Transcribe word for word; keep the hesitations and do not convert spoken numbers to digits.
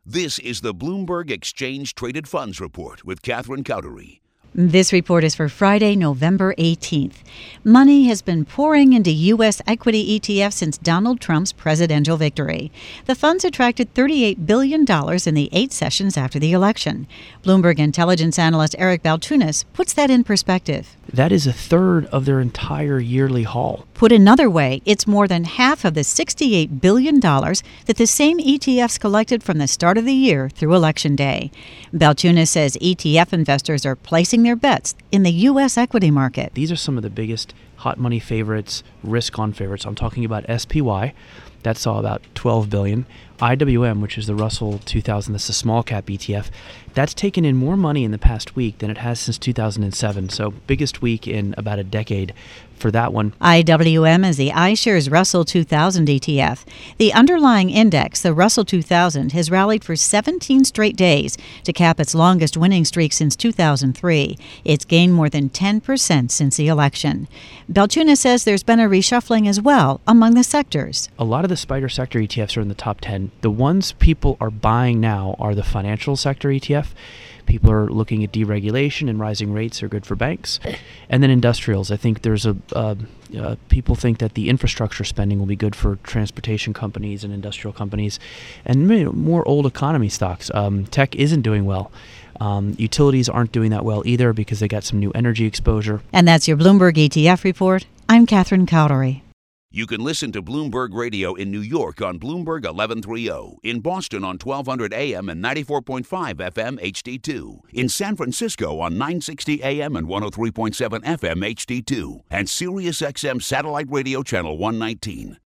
This is the Bloomberg Exchange Traded Funds Report with Catherine Cowdery. This report is for Friday, November eighteenth. Money has been pouring into U S equity E T Fs since Donald Trump's presidential victory. The funds attracted thirty-eight billion dollars in the eight sessions after the election. Bloomberg intelligence analyst Eric Balchunas puts that in perspective. That is a third of their entire yearly haul. Put another way, it's more than half of the sixty-eight billion dollars that the same E T Fs collected from the start of the year through Election Day. Balchunas says E T F investors are placing their bets in the U S equity market. These are some of the biggest hot money favorites, risk-on favorites. I'm talking about S P Y. That saw about twelve billion dollars. I W M, which is the Russell two thousand, that's a small cap E T F, that's taken in more money in the past week than it has since two thousand seven. So biggest week in about a decade for that one. I W M is the iShares Russell two thousand E T F. The underlying index, the Russell two thousand, has rallied for seventeen straight days to cap its longest winning streak since two thousand three. It's gained more than ten percent since the election. Balchunas says there's been a reshuffling as well among the sectors. A lot of the spider sector E T Fs are in the top ten. The ones people are buying now are the financial sector E T F. People are looking at deregulation and rising rates are good for banks. And then industrials. I think there's a uh, uh, people think that the infrastructure spending will be good for transportation companies and industrial companies, and you know, more old economy stocks. Um, tech isn't doing well. Um, utilities aren't doing that well either because they got some new energy exposure. And that's your Bloomberg E T F report. I'm Catherine Cowdery. You can listen to Bloomberg Radio in New York on Bloomberg eleven thirty, in Boston on twelve hundred A M and ninety-four point five F M H D two, in San Francisco on nine sixty A M and one oh three point seven F M H D two, and SiriusXM Satellite Radio Channel one nineteen.